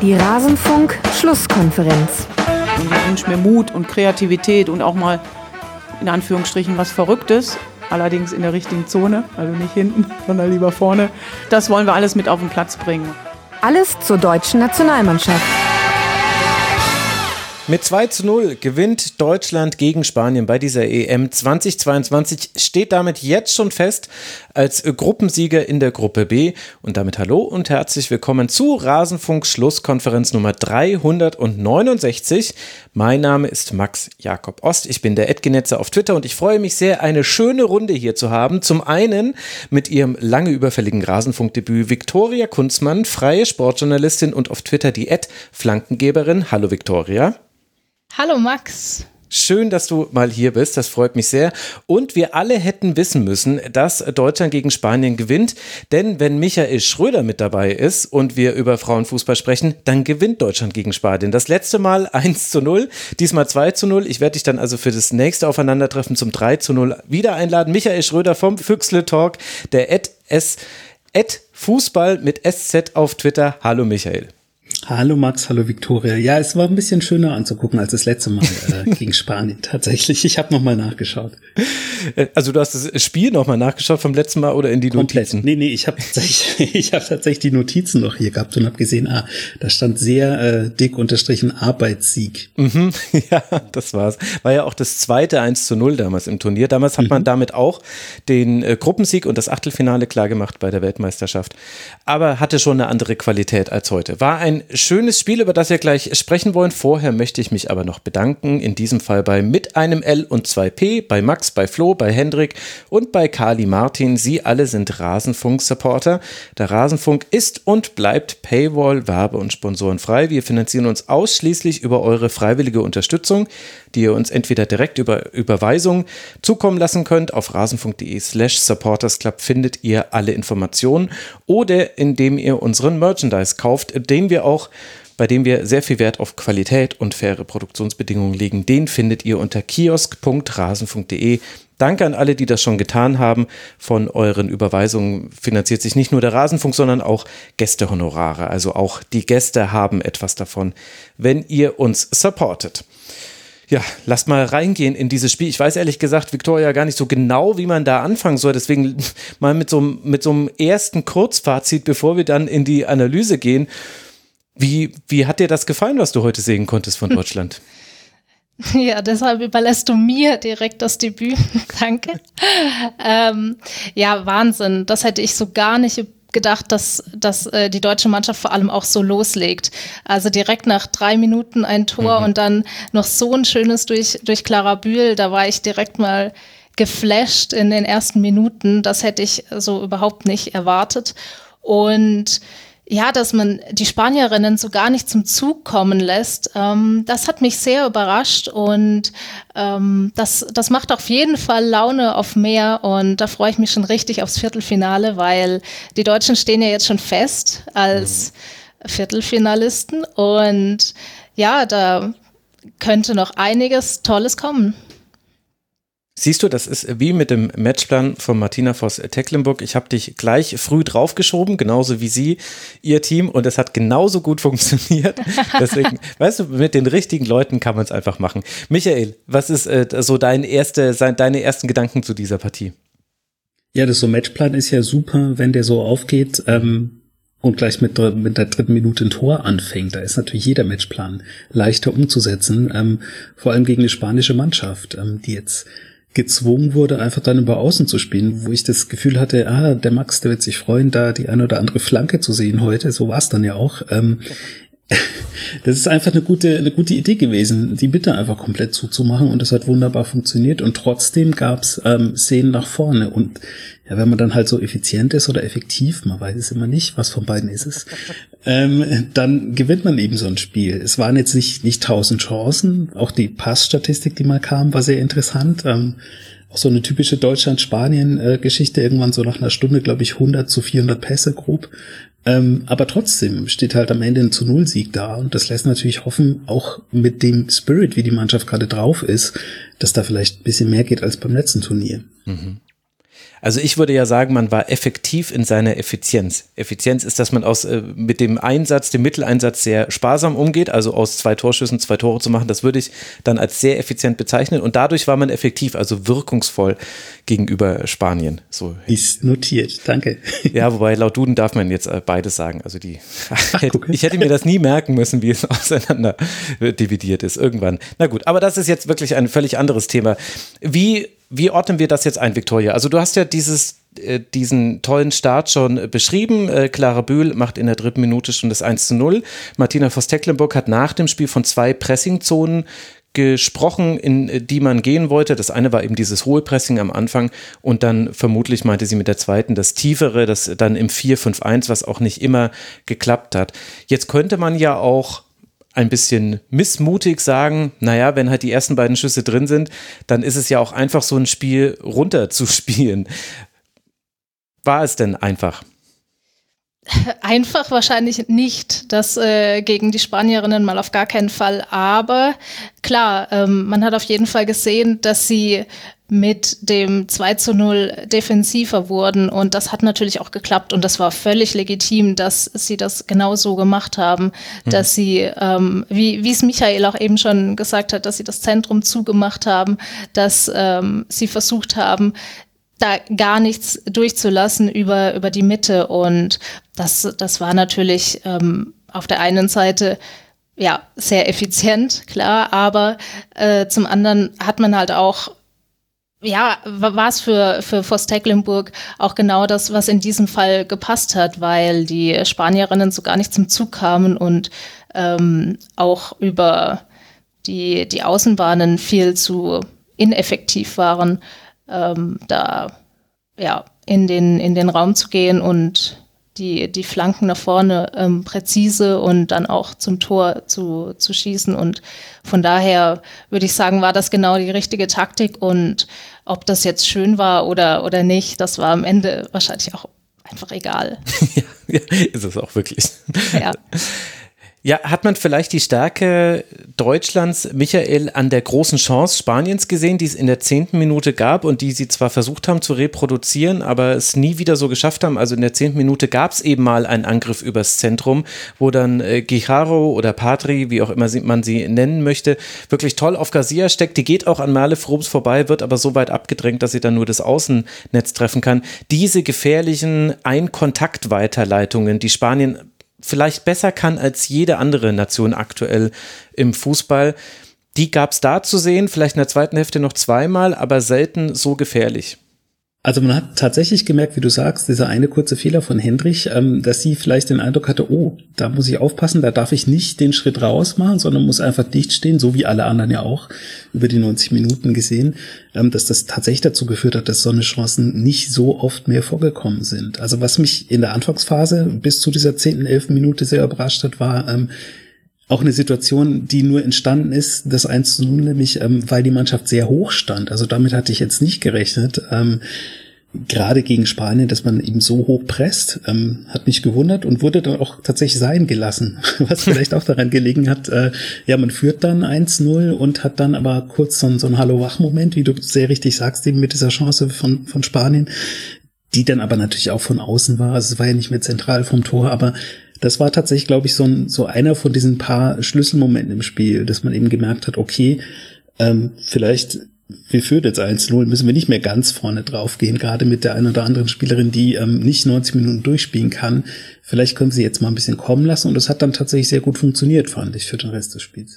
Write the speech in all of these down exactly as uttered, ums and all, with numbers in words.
Die Rasenfunk-Schlusskonferenz. Und ich wünsche mir Mut und Kreativität und auch mal in Anführungsstrichen was Verrücktes. Allerdings in der richtigen Zone, also nicht hinten, sondern lieber vorne. Das wollen wir alles mit auf den Platz bringen. Alles zur deutschen Nationalmannschaft. Mit zwei zu null gewinnt Deutschland gegen Spanien bei dieser E M zweitausendzweiundzwanzig, steht damit jetzt schon fest als Gruppensieger in der Gruppe B. Und damit hallo und herzlich willkommen zu Rasenfunk Schlusskonferenz Nummer dreihundertneunundsechzig. Mein Name ist Max Jakob Ost, ich bin der Edgenetzer auf Twitter und ich freue mich sehr, eine schöne Runde hier zu haben. Zum einen mit ihrem lange überfälligen Rasenfunkdebüt Viktoria Kunzmann, freie Sportjournalistin und auf Twitter die Flankengeberin. Hallo Viktoria. Hallo Max. Schön, dass du mal hier bist, das freut mich sehr. Und wir alle hätten wissen müssen, dass Deutschland gegen Spanien gewinnt, denn wenn Michael Schröder mit dabei ist und wir über Frauenfußball sprechen, dann gewinnt Deutschland gegen Spanien. Das letzte Mal eins zu null, diesmal zwei zu null. Ich werde dich dann also für das nächste Aufeinandertreffen zum drei zu null wieder einladen. Michael Schröder vom Füchsle Talk, der at S, at Fußball mit S Z auf Twitter. Hallo Michael. Hallo Max, hallo Viktoria. Ja, es war ein bisschen schöner anzugucken als das letzte Mal äh, gegen Spanien tatsächlich. Ich habe nochmal nachgeschaut. Also du hast das Spiel nochmal nachgeschaut vom letzten Mal oder in die Komplett. Notizen? Nee, nee, ich habe tatsächlich, ich hab tatsächlich die Notizen noch hier gehabt und habe gesehen, ah, da stand sehr äh, dick unterstrichen Arbeitssieg. Mhm, ja, das war's. War ja auch das zweite eins zu null damals im Turnier. Damals hat mhm. man damit auch den äh, Gruppensieg und das Achtelfinale klargemacht bei der Weltmeisterschaft. Aber hatte schon eine andere Qualität als heute. War ein schönes Spiel, über das wir gleich sprechen wollen. Vorher möchte ich mich aber noch bedanken. In diesem Fall bei Mit einem L und zwei P, bei Max, bei Flo, bei Hendrik und bei Kali Martin. Sie alle sind Rasenfunk-Supporter. Der Rasenfunk ist und bleibt Paywall, Werbe- und Sponsorenfrei. Wir finanzieren uns ausschließlich über eure freiwillige Unterstützung, die ihr uns entweder direkt über Überweisung zukommen lassen könnt. Auf rasenfunk.de slash supportersclub findet ihr alle Informationen oder indem ihr unseren Merchandise kauft, den wir auch bei dem wir sehr viel Wert auf Qualität und faire Produktionsbedingungen legen. Den findet ihr unter kiosk punkt rasenfunk punkt de. Danke an alle, die das schon getan haben. Von euren Überweisungen finanziert sich nicht nur der Rasenfunk, sondern auch Gästehonorare. Also auch die Gäste haben etwas davon, wenn ihr uns supportet. Ja, lasst mal reingehen in dieses Spiel. Ich weiß ehrlich gesagt, Viktoria, gar nicht so genau, wie man da anfangen soll. Deswegen mal mit so, mit so einem ersten Kurzfazit, bevor wir dann in die Analyse gehen. Wie, wie hat dir das gefallen, was du heute sehen konntest von Deutschland? Ja, deshalb überlässt du mir direkt das Debüt. Danke. ähm, ja, Wahnsinn. Das hätte ich so gar nicht gedacht, dass, dass äh, die deutsche Mannschaft vor allem auch so loslegt. Also direkt nach drei Minuten ein Tor mhm. und dann noch so ein schönes durch, durch Clara Bühl. Da war ich direkt mal geflasht in den ersten Minuten. Das hätte ich so überhaupt nicht erwartet. Und ja, dass man die Spanierinnen so gar nicht zum Zug kommen lässt, ähm, das hat mich sehr überrascht und ähm, das, das macht auf jeden Fall Laune auf mehr und da freue ich mich schon richtig aufs Viertelfinale, weil die Deutschen stehen ja jetzt schon fest als mhm. Viertelfinalisten und ja, da könnte noch einiges Tolles kommen. Siehst du, das ist wie mit dem Matchplan von Martina Voss-Tecklenburg. Ich habe dich gleich früh draufgeschoben, genauso wie sie, ihr Team, und es hat genauso gut funktioniert. Deswegen, weißt du, mit den richtigen Leuten kann man es einfach machen. Michael, was ist äh, so dein erste, sein, deine ersten Gedanken zu dieser Partie? Ja, das so Matchplan ist ja super, wenn der so aufgeht ähm, und gleich mit, mit der dritten Minute ein Tor anfängt. Da ist natürlich jeder Matchplan leichter umzusetzen, ähm, vor allem gegen eine spanische Mannschaft, ähm, die jetzt gezwungen wurde, einfach dann über Außen zu spielen, wo ich das Gefühl hatte, ah, der Max, der wird sich freuen, da die eine oder andere Flanke zu sehen heute. So war es dann ja auch. Ähm, das ist einfach eine gute, eine gute Idee gewesen, die Bitte einfach komplett zuzumachen und das hat wunderbar funktioniert und trotzdem gab's ähm, Szenen nach vorne und ja, wenn man dann halt so effizient ist oder effektiv, man weiß es immer nicht, was von beiden ist es, ähm, dann gewinnt man eben so ein Spiel. Es waren jetzt nicht nicht tausend Chancen, auch die Passstatistik, die mal kam, war sehr interessant. Ähm, auch so eine typische Deutschland-Spanien-Geschichte, irgendwann so nach einer Stunde, glaube ich, hundert zu vierhundert Pässe grob. Ähm, aber trotzdem steht halt am Ende ein zu null Sieg da und das lässt natürlich hoffen, auch mit dem Spirit, wie die Mannschaft gerade drauf ist, dass da vielleicht ein bisschen mehr geht als beim letzten Turnier. Mhm. Also ich würde ja sagen, man war effektiv in seiner Effizienz. Effizienz ist, dass man aus, äh, mit dem Einsatz, dem Mitteleinsatz sehr sparsam umgeht, also aus zwei Torschüssen zwei Tore zu machen, das würde ich dann als sehr effizient bezeichnen und dadurch war man effektiv, also wirkungsvoll gegenüber Spanien. So. Ist notiert, danke. Ja, wobei laut Duden darf man jetzt beides sagen, also die, Ach, ich hätte mir das nie merken müssen, wie es auseinander dividiert ist, irgendwann. Na gut, aber das ist jetzt wirklich ein völlig anderes Thema. Wie Wie ordnen wir das jetzt ein, Viktoria? Also du hast ja dieses, äh, diesen tollen Start schon beschrieben. Äh, Clara Bühl macht in der dritten Minute schon das eins zu null. Martina Voss-Tecklenburg hat nach dem Spiel von zwei Pressingzonen gesprochen, in die man gehen wollte. Das eine war eben dieses hohe Pressing am Anfang und dann vermutlich meinte sie mit der zweiten das tiefere, das dann im vier fünf eins, was auch nicht immer geklappt hat. Jetzt könnte man ja auch ein bisschen missmutig sagen, naja, wenn halt die ersten beiden Schüsse drin sind, dann ist es ja auch einfach so ein Spiel runterzuspielen. War es denn einfach? Einfach wahrscheinlich nicht, das äh, gegen die Spanierinnen mal auf gar keinen Fall, aber klar, ähm, man hat auf jeden Fall gesehen, dass sie mit dem zwei zu null defensiver wurden und das hat natürlich auch geklappt und das war völlig legitim, dass sie das genau so gemacht haben, mhm. dass sie, ähm, wie wie es Michael auch eben schon gesagt hat, dass sie das Zentrum zugemacht haben, dass ähm, sie versucht haben, da gar nichts durchzulassen über über die Mitte und das das war natürlich ähm, auf der einen Seite ja sehr effizient, klar, aber äh, zum anderen hat man halt auch ja, war es für, für Voss-Tecklenburg auch genau das, was in diesem Fall gepasst hat, weil die Spanierinnen so gar nicht zum Zug kamen und ähm, auch über die, die Außenbahnen viel zu ineffektiv waren, ähm, da ja, in den, in den Raum zu gehen und die, die Flanken nach vorne ähm, präzise und dann auch zum Tor zu, zu schießen. Und von daher würde ich sagen, war das genau die richtige Taktik. Und ob das jetzt schön war oder, oder nicht, das war am Ende wahrscheinlich auch einfach egal. Ja, ja, ist es auch wirklich. Ja. Ja, hat man vielleicht die Stärke Deutschlands, Michael, an der großen Chance Spaniens gesehen, die es in der zehnten Minute gab und die sie zwar versucht haben zu reproduzieren, aber es nie wieder so geschafft haben. Also in der zehnten Minute gab es eben mal einen Angriff übers Zentrum, wo dann äh, Guijarro oder Patri, wie auch immer sie, man sie nennen möchte, wirklich toll auf Garcia steckt. Die geht auch an Merle Frobes vorbei, wird aber so weit abgedrängt, dass sie dann nur das Außennetz treffen kann. Diese gefährlichen Ein-Kontakt-Weiterleitungen, die Spanien vielleicht besser kann als jede andere Nation aktuell im Fußball. Die gab es da zu sehen, vielleicht in der zweiten Hälfte noch zweimal, aber selten so gefährlich. Also man hat tatsächlich gemerkt, wie du sagst, dieser eine kurze Fehler von Hendrich, ähm, dass sie vielleicht den Eindruck hatte, oh, da muss ich aufpassen, da darf ich nicht den Schritt raus machen, sondern muss einfach dicht stehen, so wie alle anderen ja auch über die neunzig Minuten gesehen, ähm, dass das tatsächlich dazu geführt hat, dass so eine Chancen nicht so oft mehr vorgekommen sind. Also was mich in der Anfangsphase bis zu dieser zehnten, elften Minute sehr überrascht hat, war ähm, auch eine Situation, die nur entstanden ist, das eins zu null, nämlich ähm, weil die Mannschaft sehr hoch stand. Also damit hatte ich jetzt nicht gerechnet. Ähm, gerade gegen Spanien, dass man eben so hoch presst, ähm, hat mich gewundert und wurde dann auch tatsächlich sein gelassen. Was vielleicht auch daran gelegen hat, äh, ja, man führt dann eins null und hat dann aber kurz so, so einen Hallo-Wach-Moment, wie du sehr richtig sagst, eben mit dieser Chance von, von Spanien, die dann aber natürlich auch von außen war. Also es war ja nicht mehr zentral vom Tor, aber das war tatsächlich, glaube ich, so, ein, so einer von diesen paar Schlüsselmomenten im Spiel, dass man eben gemerkt hat, okay, ähm, vielleicht, wir führen jetzt eins null, müssen wir nicht mehr ganz vorne drauf gehen, gerade mit der einen oder anderen Spielerin, die ähm, nicht neunzig Minuten durchspielen kann. Vielleicht können sie jetzt mal ein bisschen kommen lassen und das hat dann tatsächlich sehr gut funktioniert, fand ich, für den Rest des Spiels.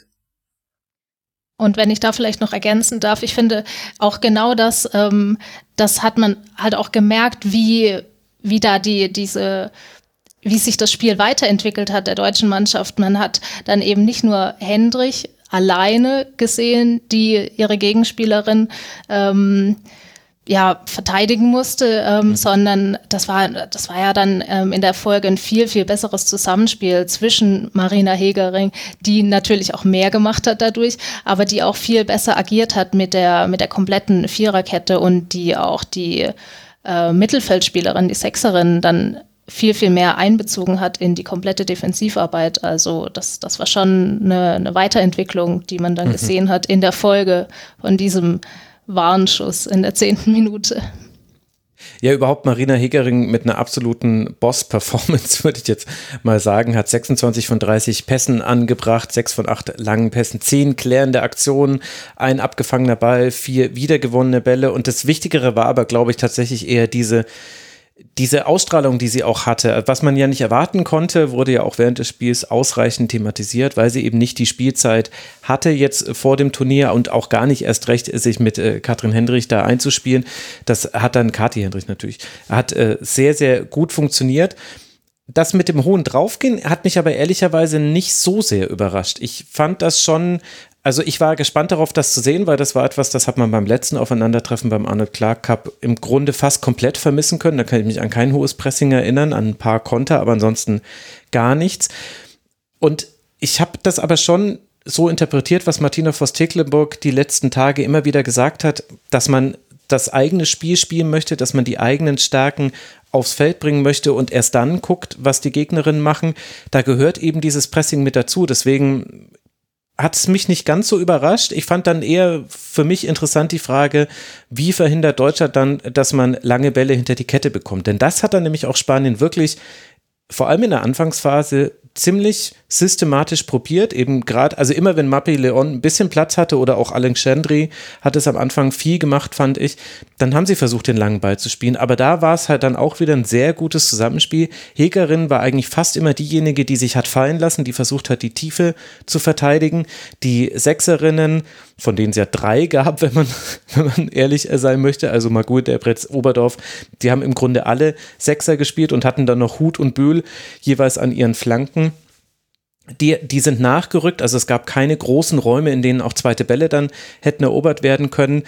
Und wenn ich da vielleicht noch ergänzen darf, ich finde auch genau das, ähm, das hat man halt auch gemerkt, wie, wie da die, diese, wie sich das Spiel weiterentwickelt hat der deutschen Mannschaft. Man hat dann eben nicht nur Hendrich alleine gesehen, die ihre Gegenspielerin ähm, ja verteidigen musste, ähm, mhm. sondern das war das war ja dann ähm, in der Folge ein viel viel besseres Zusammenspiel zwischen Marina Hegering, die natürlich auch mehr gemacht hat dadurch, aber die auch viel besser agiert hat mit der mit der kompletten Viererkette und die auch die äh, Mittelfeldspielerin, die Sechserin dann viel, viel mehr einbezogen hat in die komplette Defensivarbeit. Also das, das war schon eine, eine Weiterentwicklung, die man dann mhm. gesehen hat in der Folge von diesem Warnschuss in der zehnten Minute. Ja, überhaupt Marina Hegering mit einer absoluten Boss-Performance, würde ich jetzt mal sagen, hat sechsundzwanzig von dreißig Pässen angebracht, sechs von acht langen Pässen, zehn klärende Aktionen, ein abgefangener Ball, vier wiedergewonnene Bälle und das Wichtigere war aber, glaube ich, tatsächlich eher diese Diese Ausstrahlung, die sie auch hatte, was man ja nicht erwarten konnte, wurde ja auch während des Spiels ausreichend thematisiert, weil sie eben nicht die Spielzeit hatte jetzt vor dem Turnier und auch gar nicht erst recht, sich mit äh, Katrin Hendrich da einzuspielen. Das hat dann Kathi Hendrich natürlich, hat äh, sehr, sehr gut funktioniert. Das mit dem hohen Draufgehen hat mich aber ehrlicherweise nicht so sehr überrascht. Ich fand das schon, also ich war gespannt darauf, das zu sehen, weil das war etwas, das hat man beim letzten Aufeinandertreffen beim Arnold Clark Cup im Grunde fast komplett vermissen können. Da kann ich mich an kein hohes Pressing erinnern, an ein paar Konter, aber ansonsten gar nichts. Und ich habe das aber schon so interpretiert, was Martina Voss-Tecklenburg die letzten Tage immer wieder gesagt hat, dass man das eigene Spiel spielen möchte, dass man die eigenen Stärken aufs Feld bringen möchte und erst dann guckt, was die Gegnerinnen machen. Da gehört eben dieses Pressing mit dazu. Deswegen hat es mich nicht ganz so überrascht. Ich fand dann eher für mich interessant die Frage, wie verhindert Deutschland dann, dass man lange Bälle hinter die Kette bekommt? Denn das hat dann nämlich auch Spanien wirklich, vor allem in der Anfangsphase, ziemlich systematisch probiert, eben gerade, also immer wenn Mapi Leon ein bisschen Platz hatte oder auch Alexandri hat es am Anfang viel gemacht, fand ich, dann haben sie versucht, den langen Ball zu spielen, aber da war es halt dann auch wieder ein sehr gutes Zusammenspiel. Hegerin war eigentlich fast immer diejenige, die sich hat fallen lassen, die versucht hat, die Tiefe zu verteidigen. Die Sechserinnen, von denen es ja drei gab, wenn man, wenn man ehrlich sein möchte, also Margut, Derbretz, Oberdorf, die haben im Grunde alle Sechser gespielt und hatten dann noch Huth und Böhl jeweils an ihren Flanken. Die, die sind nachgerückt, also es gab keine großen Räume, in denen auch zweite Bälle dann hätten erobert werden können.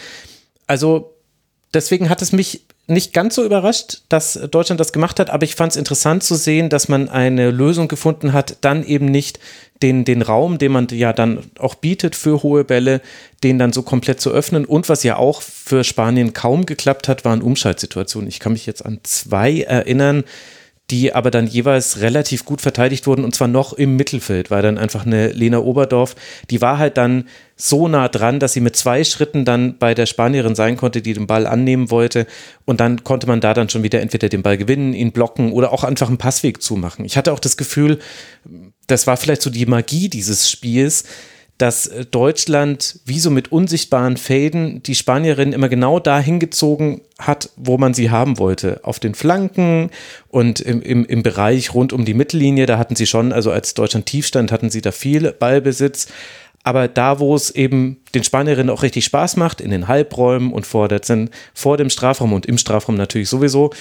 Also deswegen hat es mich nicht ganz so überrascht, dass Deutschland das gemacht hat, aber ich fand es interessant zu sehen, dass man eine Lösung gefunden hat, dann eben nicht den, den Raum, den man ja dann auch bietet für hohe Bälle, den dann so komplett zu öffnen. Und was ja auch für Spanien kaum geklappt hat, waren Umschaltsituationen. Ich kann mich jetzt an zwei erinnern, die aber dann jeweils relativ gut verteidigt wurden und zwar noch im Mittelfeld, weil dann einfach eine Lena Oberdorf, die war halt dann so nah dran, dass sie mit zwei Schritten dann bei der Spanierin sein konnte, die den Ball annehmen wollte und dann konnte man da dann schon wieder entweder den Ball gewinnen, ihn blocken oder auch einfach einen Passweg zumachen. Ich hatte auch das Gefühl, das war vielleicht so die Magie dieses Spiels, dass Deutschland wie so mit unsichtbaren Fäden die Spanierin immer genau dahin gezogen hat, wo man sie haben wollte. Auf den Flanken und im, im, im Bereich rund um die Mittellinie, da hatten sie schon, also als Deutschland tief stand, hatten sie da viel Ballbesitz. Aber da, wo es eben den Spanierinnen auch richtig Spaß macht, in den Halbräumen und vor, der, vor dem Strafraum und im Strafraum natürlich sowieso,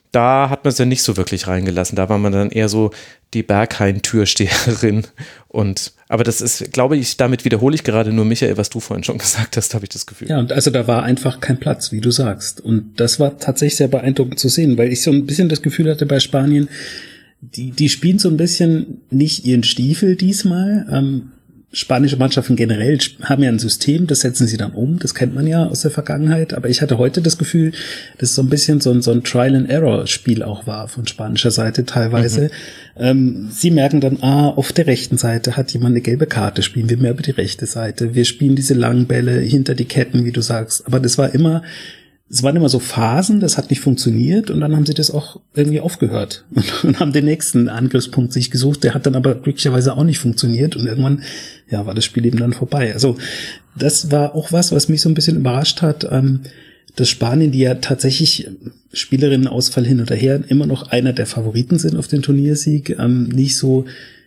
da hat man es ja nicht so wirklich reingelassen. Da war man dann eher so die Berghain-Türsteherin. Und, aber das ist, glaube ich, damit wiederhole ich gerade nur, Michael, was du vorhin schon gesagt hast, habe ich das Gefühl. Ja, und also da war einfach kein Platz, wie du sagst. Und das war tatsächlich sehr beeindruckend zu sehen, weil ich so ein bisschen das Gefühl hatte bei Spanien, die, die spielen so ein bisschen nicht ihren Stiefel diesmal. Ähm, Spanische Mannschaften generell haben ja ein System, das setzen sie dann um, das kennt man ja aus der Vergangenheit, aber ich hatte heute das Gefühl, dass es so ein bisschen so ein, so ein Trial-and-Error-Spiel auch war von spanischer Seite teilweise. Mhm. Ähm, sie merken dann, ah, auf der rechten Seite hat jemand eine gelbe Karte, spielen wir mehr über die rechte Seite, wir spielen diese langen Bälle hinter die Ketten, wie du sagst, aber das war immer Es waren immer so Phasen, das hat nicht funktioniert und dann haben sie das auch irgendwie aufgehört und, und haben den nächsten Angriffspunkt sich gesucht, der hat dann aber glücklicherweise auch nicht funktioniert und irgendwann, ja, war das Spiel eben dann vorbei. Also das war auch was, was mich so ein bisschen überrascht hat, ähm, dass Spanien, die ja tatsächlich Spielerinnenausfall hin oder her immer noch einer der Favoriten sind auf den Turniersieg, ähm, nicht so,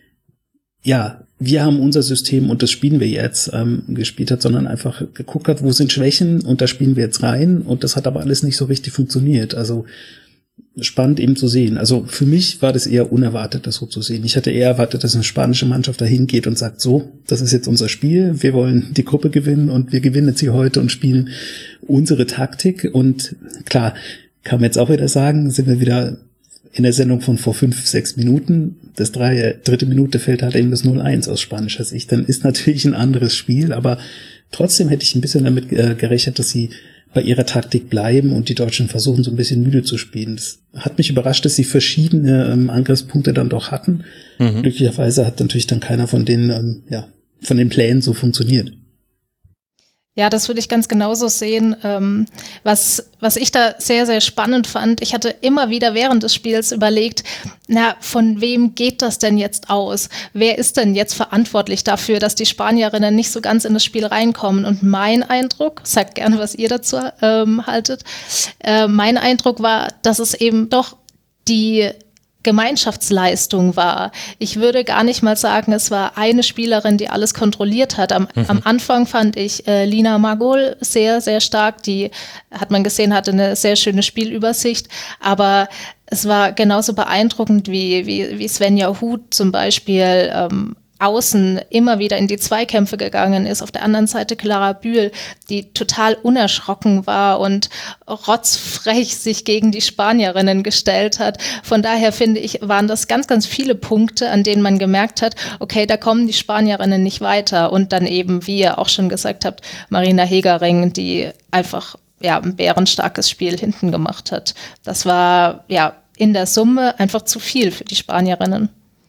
ja, wir haben unser System und das spielen wir jetzt ähm, gespielt hat, sondern einfach geguckt hat, wo sind Schwächen und da spielen wir jetzt rein und das hat aber alles nicht so richtig funktioniert. Also spannend eben zu sehen. Also für mich war das eher unerwartet, das so zu sehen. Ich hatte eher erwartet, dass eine spanische Mannschaft dahin geht und sagt, so, das ist jetzt unser Spiel, wir wollen die Gruppe gewinnen und wir gewinnen jetzt hier heute und spielen unsere Taktik. Und klar, kann man jetzt auch wieder sagen, sind wir wieder in der Sendung von vor fünf, sechs Minuten, das drei, dritte Minute fällt halt eben das null eins aus spanischer Sicht, dann ist natürlich ein anderes Spiel, aber trotzdem hätte ich ein bisschen damit äh, gerechnet, dass sie bei ihrer Taktik bleiben und die Deutschen versuchen, so ein bisschen müde zu spielen. Das hat mich überrascht, dass sie verschiedene ähm, Angriffspunkte dann doch hatten. Mhm. Glücklicherweise hat natürlich dann keiner von den, ähm, ja, von den Plänen so funktioniert. Ja, das würde ich ganz genauso sehen. Ähm, was, was ich da sehr, sehr spannend fand, ich hatte immer wieder während des Spiels überlegt, na, von wem geht das denn jetzt aus? Wer ist denn jetzt verantwortlich dafür, dass die Spanierinnen nicht so ganz in das Spiel reinkommen? Und mein Eindruck, sagt gerne, was ihr dazu ähm, haltet, äh, mein Eindruck war, dass es eben doch die Gemeinschaftsleistung war. Ich würde gar nicht mal sagen, es war eine Spielerin, die alles kontrolliert hat. Am, mhm. am Anfang fand ich äh, Lina Margol sehr, sehr stark. Die, hat man gesehen, hatte eine sehr schöne Spielübersicht. Aber es war genauso beeindruckend wie, wie, wie Svenja Huth zum Beispiel ähm, außen immer wieder in die Zweikämpfe gegangen ist. Auf der anderen Seite Clara Bühl, die total unerschrocken war und rotzfrech sich gegen die Spanierinnen gestellt hat. Von daher finde ich, waren das ganz, ganz viele Punkte, an denen man gemerkt hat, okay, da kommen die Spanierinnen nicht weiter. Und dann eben, wie ihr auch schon gesagt habt, Marina Hegering, die einfach ja, ein bärenstarkes Spiel hinten gemacht hat. Das war ja in der Summe einfach zu viel für die Spanierinnen.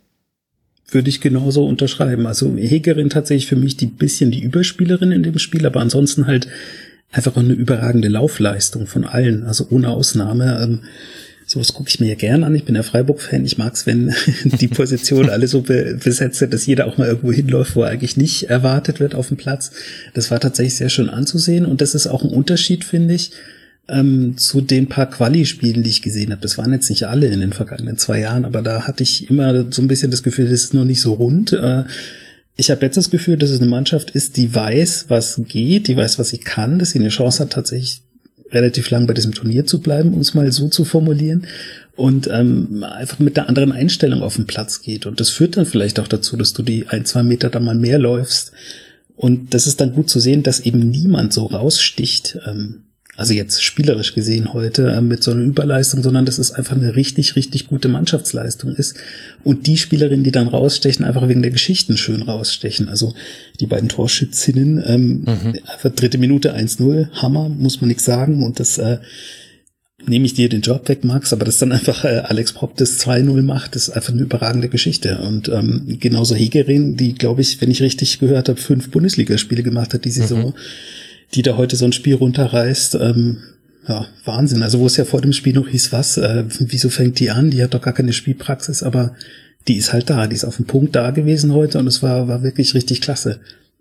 Würde ich genauso unterschreiben. Also Hegering tatsächlich für mich die bisschen die Überspielerin in dem Spiel, aber ansonsten halt einfach auch eine überragende Laufleistung von allen, also ohne Ausnahme. Ähm, sowas gucke ich mir ja gern an. Ich bin ja Freiburg-Fan. Ich mag's, wenn die Position alle so be- besetzt sind, dass jeder auch mal irgendwo hinläuft, wo er eigentlich nicht erwartet wird auf dem Platz. Das war tatsächlich sehr schön anzusehen und das ist auch ein Unterschied, finde ich, Ähm, zu den paar Quali-Spielen, die ich gesehen habe. Das waren jetzt nicht alle in den vergangenen zwei Jahren, aber da hatte ich immer so ein bisschen das Gefühl, das ist noch nicht so rund. Äh, ich habe jetzt das Gefühl, dass es eine Mannschaft ist, die weiß, was geht, die weiß, was sie kann, dass sie eine Chance hat, tatsächlich relativ lang bei diesem Turnier zu bleiben, um es mal so zu formulieren, und ähm, einfach mit einer anderen Einstellung auf den Platz geht. Und das führt dann vielleicht auch dazu, dass du die ein, zwei Meter dann mal mehr läufst. Und das ist dann gut zu sehen, dass eben niemand so raussticht, ähm, also jetzt spielerisch gesehen heute äh, mit so einer Überleistung, sondern dass es einfach eine richtig, richtig gute Mannschaftsleistung ist. Und die Spielerinnen, die dann rausstechen, einfach wegen der Geschichten schön rausstechen. Also die beiden Torschützinnen, ähm, mhm. einfach dritte Minute eins null, Hammer, muss man nichts sagen. Und das äh, nehme ich dir den Job weg, Max, aber dass dann einfach äh, Alex Propp das zwei null macht, ist einfach eine überragende Geschichte. Und ähm, genauso Hegering, die, glaube ich, wenn ich richtig gehört habe, fünf Bundesligaspiele gemacht hat die Saison, mhm. die da heute so ein Spiel runterreißt, ähm, ja, Wahnsinn. Also wo es ja vor dem Spiel noch hieß, was, äh, wieso fängt die an? Die hat doch gar keine Spielpraxis, aber die ist halt da, die ist auf dem Punkt da gewesen heute und es war, war wirklich richtig klasse.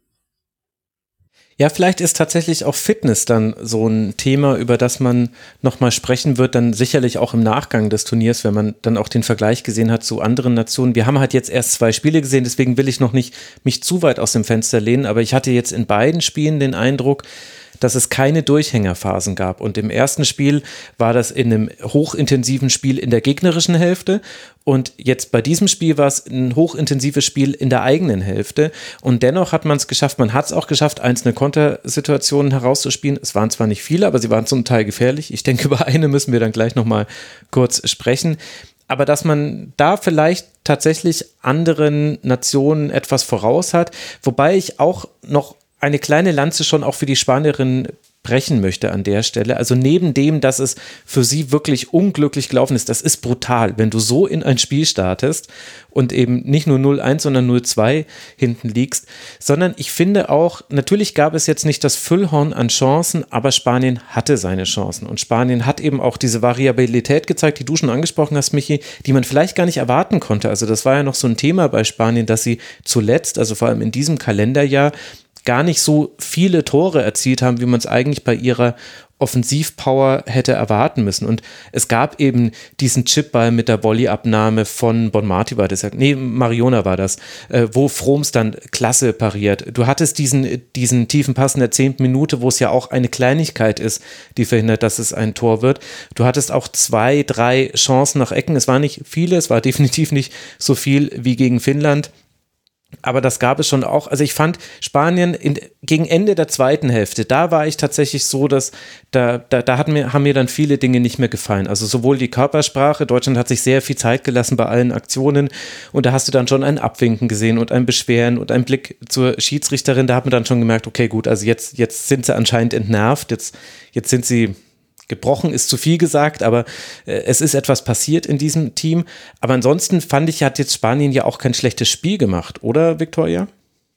Ja, vielleicht ist tatsächlich auch Fitness dann so ein Thema, über das man nochmal sprechen wird, dann sicherlich auch im Nachgang des Turniers, wenn man dann auch den Vergleich gesehen hat zu anderen Nationen. Wir haben halt jetzt erst zwei Spiele gesehen, deswegen will ich noch nicht mich zu weit aus dem Fenster lehnen, aber ich hatte jetzt in beiden Spielen den Eindruck, dass es keine Durchhängerphasen gab. Und im ersten Spiel war das in einem hochintensiven Spiel in der gegnerischen Hälfte und jetzt bei diesem Spiel war es ein hochintensives Spiel in der eigenen Hälfte und dennoch hat man es geschafft, man hat es auch geschafft, einzelne Kontersituationen herauszuspielen. Es waren zwar nicht viele, aber sie waren zum Teil gefährlich. Ich denke, über eine müssen wir dann gleich nochmal kurz sprechen. Aber dass man da vielleicht tatsächlich anderen Nationen etwas voraus hat, wobei ich auch noch eine kleine Lanze schon auch für die Spanierinnen brechen möchte an der Stelle. Also neben dem, dass es für sie wirklich unglücklich gelaufen ist, das ist brutal, wenn du so in ein Spiel startest und eben nicht nur null eins, sondern null zwei hinten liegst, sondern ich finde auch, natürlich gab es jetzt nicht das Füllhorn an Chancen, aber Spanien hatte seine Chancen und Spanien hat eben auch diese Variabilität gezeigt, die du schon angesprochen hast, Michi, die man vielleicht gar nicht erwarten konnte. Also das war ja noch so ein Thema bei Spanien, dass sie zuletzt, also vor allem in diesem Kalenderjahr, gar nicht so viele Tore erzielt haben, wie man es eigentlich bei ihrer Offensivpower hätte erwarten müssen. Und es gab eben diesen Chipball mit der Volleyabnahme von Bonmati war das ja, nee, Mariona war das, äh, wo Froms dann klasse pariert. Du hattest diesen, diesen tiefen Pass in der zehnten Minute, wo es ja auch eine Kleinigkeit ist, die verhindert, dass es ein Tor wird. Du hattest auch zwei, drei Chancen nach Ecken. Es war nicht viele, es war definitiv nicht so viel wie gegen Finnland. Aber das gab es schon auch, also ich fand Spanien in, gegen Ende der zweiten Hälfte, da war ich tatsächlich so, dass da, da, da hat mir, haben mir dann viele Dinge nicht mehr gefallen. Also sowohl die Körpersprache, Deutschland hat sich sehr viel Zeit gelassen bei allen Aktionen und da hast du dann schon ein Abwinken gesehen und ein Beschweren und ein Blick zur Schiedsrichterin, da hat man dann schon gemerkt, okay gut, also jetzt, jetzt sind sie anscheinend entnervt, jetzt, jetzt sind sie gebrochen ist zu viel gesagt, aber äh, es ist etwas passiert in diesem Team. Aber ansonsten fand ich, hat jetzt Spanien ja auch kein schlechtes Spiel gemacht, oder Viktoria?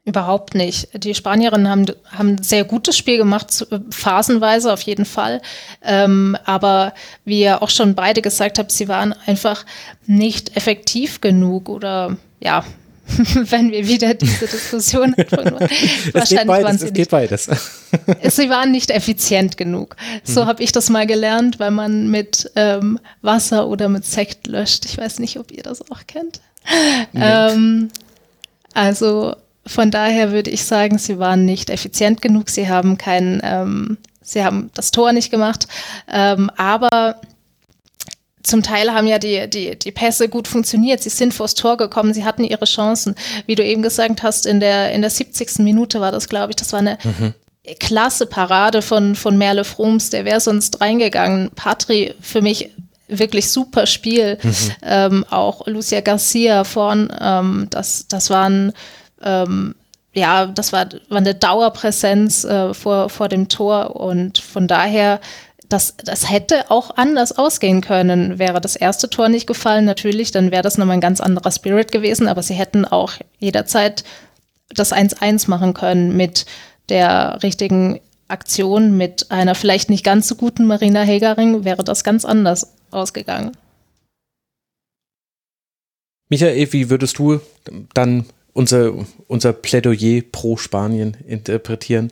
Überhaupt nicht. Die Spanierinnen haben, haben ein sehr gutes Spiel gemacht, phasenweise auf jeden Fall. Ähm, aber wie ihr auch schon beide gesagt habt, sie waren einfach nicht effektiv genug oder ja, wenn wir wieder diese Diskussion hatten. Es geht beides, es geht beides. Sie waren nicht effizient genug. So mhm. habe ich das mal gelernt, weil man mit ähm, Wasser oder mit Sekt löscht. Ich weiß nicht, ob ihr das auch kennt. Nee. Ähm, also von daher würde ich sagen, sie waren nicht effizient genug. Sie haben kein, ähm, sie haben das Tor nicht gemacht. Ähm, aber zum Teil haben ja die, die, die Pässe gut funktioniert. Sie sind vors Tor gekommen. Sie hatten ihre Chancen. Wie du eben gesagt hast, in der, in der siebzigsten Minute war das, glaube ich, das war eine mhm. klasse Parade von, von Merle Froms. Der wäre sonst reingegangen. Patri, für mich wirklich super Spiel. Mhm. Ähm, auch Lucia Garcia vorn. Ähm, das, das waren Ähm, ja, das war, war eine Dauerpräsenz äh, vor, vor dem Tor und von daher, das, das hätte auch anders ausgehen können. Wäre das erste Tor nicht gefallen, natürlich, dann wäre das nochmal ein ganz anderer Spirit gewesen, aber sie hätten auch jederzeit das eins eins machen können mit der richtigen Aktion, mit einer vielleicht nicht ganz so guten Marina Hegering, wäre das ganz anders ausgegangen. Michael, wie würdest du dann Unser, unser Plädoyer pro Spanien interpretieren?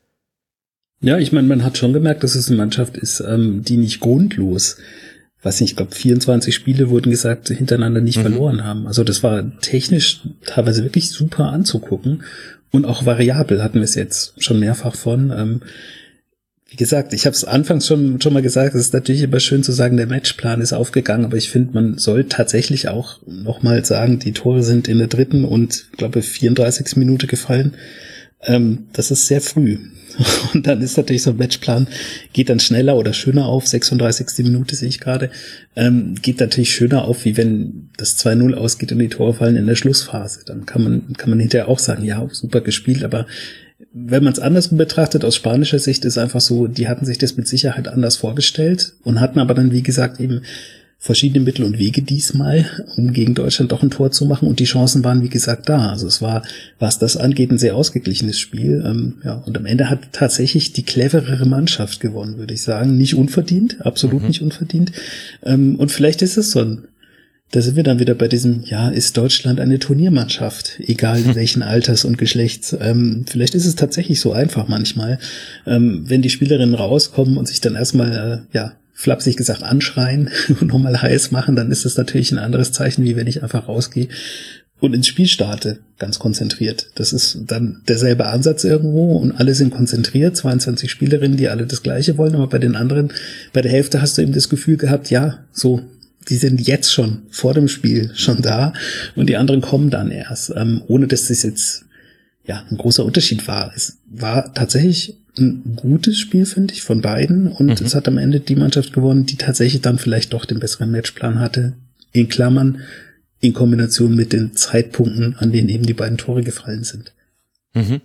Ja, ich meine, man hat schon gemerkt, dass es eine Mannschaft ist, ähm, die nicht grundlos, was nicht, ich glaube, vierundzwanzig Spiele wurden gesagt, hintereinander nicht mhm. verloren haben. Also das war technisch teilweise wirklich super anzugucken und auch variabel, hatten wir es jetzt schon mehrfach von. Ähm, Wie gesagt, ich habe es anfangs schon schon mal gesagt, es ist natürlich immer schön zu sagen, der Matchplan ist aufgegangen, aber ich finde, man soll tatsächlich auch nochmal sagen, die Tore sind in der dritten und, glaube ich, vierunddreißigsten Minute gefallen. Ähm, das ist sehr früh. Und dann ist natürlich so ein Matchplan, geht dann schneller oder schöner auf, sechsunddreißigste Minute sehe ich gerade, ähm, geht natürlich schöner auf, wie wenn das zwei null ausgeht und die Tore fallen in der Schlussphase. Dann kann man kann man hinterher auch sagen, ja, super gespielt, aber wenn man es andersrum betrachtet, aus spanischer Sicht ist einfach so, die hatten sich das mit Sicherheit anders vorgestellt und hatten aber dann, wie gesagt, eben verschiedene Mittel und Wege diesmal, um gegen Deutschland doch ein Tor zu machen und die Chancen waren, wie gesagt, da. Also es war, was das angeht, ein sehr ausgeglichenes Spiel. Ähm, ja, und am Ende hat tatsächlich die cleverere Mannschaft gewonnen, würde ich sagen. Nicht unverdient, absolut mhm. nicht unverdient. Ähm, und vielleicht ist es so ein Da sind wir dann wieder bei diesem, ja, ist Deutschland eine Turniermannschaft, egal in welchen Alters und Geschlechts. Ähm, vielleicht ist es tatsächlich so einfach manchmal, ähm, wenn die Spielerinnen rauskommen und sich dann erstmal, äh, ja, flapsig gesagt anschreien und nochmal heiß machen, dann ist das natürlich ein anderes Zeichen, wie wenn ich einfach rausgehe und ins Spiel starte, ganz konzentriert. Das ist dann derselbe Ansatz irgendwo und alle sind konzentriert, zweiundzwanzig Spielerinnen, die alle das Gleiche wollen, aber bei den anderen, bei der Hälfte hast du eben das Gefühl gehabt, ja, so, die sind jetzt schon vor dem Spiel schon da und die anderen kommen dann erst, ähm, ohne dass das jetzt ja ein großer Unterschied war. Es war tatsächlich ein gutes Spiel, finde ich, von beiden und mhm. es hat am Ende die Mannschaft gewonnen, die tatsächlich dann vielleicht doch den besseren Matchplan hatte, in Klammern, in Kombination mit den Zeitpunkten, an denen eben die beiden Tore gefallen sind. Mhm.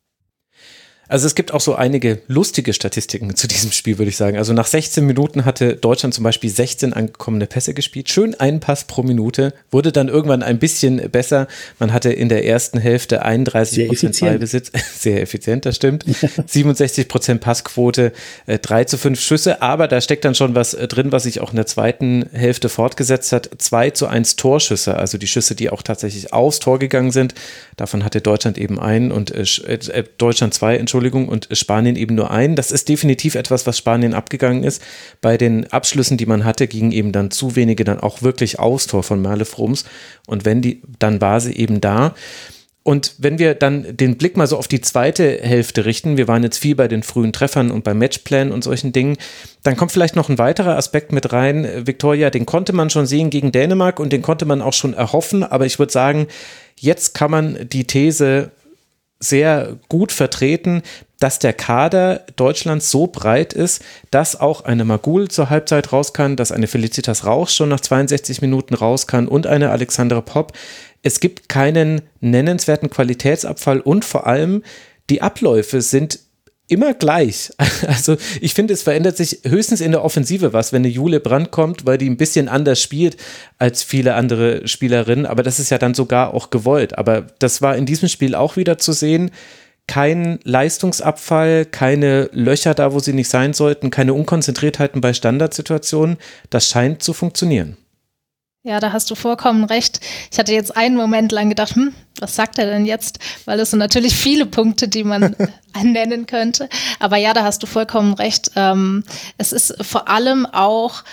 Also es gibt auch so einige lustige Statistiken zu diesem Spiel, würde ich sagen. Also nach sechzehn Minuten hatte Deutschland zum Beispiel sechzehn angekommene Pässe gespielt. Schön einen Pass pro Minute. Wurde dann irgendwann ein bisschen besser. Man hatte in der ersten Hälfte einunddreißig Prozent Ballbesitz. Sehr effizient, das stimmt. Ja. siebenundsechzig Prozent Passquote, drei zu fünf Schüsse. Aber da steckt dann schon was drin, was sich auch in der zweiten Hälfte fortgesetzt hat. zwei zu eins Torschüsse, also die Schüsse, die auch tatsächlich aufs Tor gegangen sind. Davon hatte Deutschland eben einen und äh, Deutschland zwei, Entschuldigung. Und Spanien eben nur einen. Das ist definitiv etwas, was Spanien abgegangen ist. Bei den Abschlüssen, die man hatte, gingen eben dann zu wenige dann auch wirklich aufs Tor von Merle Froms. Und wenn die, dann war sie eben da. Und wenn wir dann den Blick mal so auf die zweite Hälfte richten, wir waren jetzt viel bei den frühen Treffern und beim Matchplan und solchen Dingen, dann kommt vielleicht noch ein weiterer Aspekt mit rein. Victoria, den konnte man schon sehen gegen Dänemark und den konnte man auch schon erhoffen. Aber ich würde sagen, jetzt kann man die These sehr gut vertreten, dass der Kader Deutschlands so breit ist, dass auch eine Magul zur Halbzeit raus kann, dass eine Felicitas Rauch schon nach zweiundsechzig Minuten raus kann und eine Alexandra Popp. Es gibt keinen nennenswerten Qualitätsabfall und vor allem die Abläufe sind immer gleich. Also ich finde, es verändert sich höchstens in der Offensive was, wenn eine Jule Brandt kommt, weil die ein bisschen anders spielt als viele andere Spielerinnen, aber das ist ja dann sogar auch gewollt. Aber das war in diesem Spiel auch wieder zu sehen, kein Leistungsabfall, keine Löcher da, wo sie nicht sein sollten, keine Unkonzentriertheiten bei Standardsituationen. Das scheint zu funktionieren. Ja, da hast du vollkommen recht. Ich hatte jetzt einen Moment lang gedacht, hm, was sagt er denn jetzt? Weil es sind natürlich viele Punkte, die man nennen könnte. Aber ja, da hast du vollkommen recht. Ähm, es ist vor allem auch